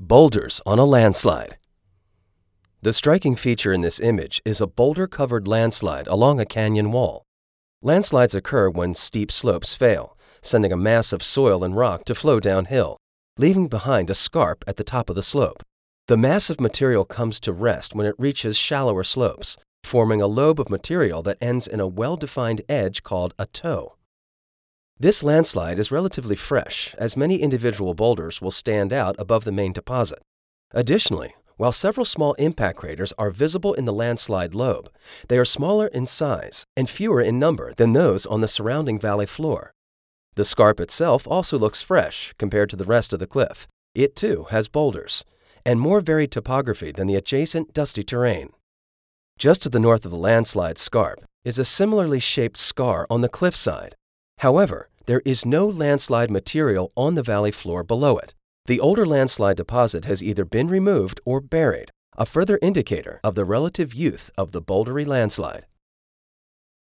Boulders on a landslide. The striking feature in this image is a boulder-covered landslide along a canyon wall. Landslides occur when steep slopes fail, sending a mass of soil and rock to flow downhill, leaving behind a scarp at the top of the slope. The mass of material comes to rest when it reaches shallower slopes, forming a lobe of material that ends in a well-defined edge called a toe. This landslide is relatively fresh, as many individual boulders will stand out above the main deposit. Additionally, while several small impact craters are visible in the landslide lobe, they are smaller in size and fewer in number than those on the surrounding valley floor. The scarp itself also looks fresh compared to the rest of the cliff. It too has boulders and more varied topography than the adjacent dusty terrain. Just to the north of the landslide scarp is a similarly shaped scar on the cliffside. However, there is no landslide material on the valley floor below it. The older landslide deposit has either been removed or buried, a further indicator of the relative youth of the bouldery landslide.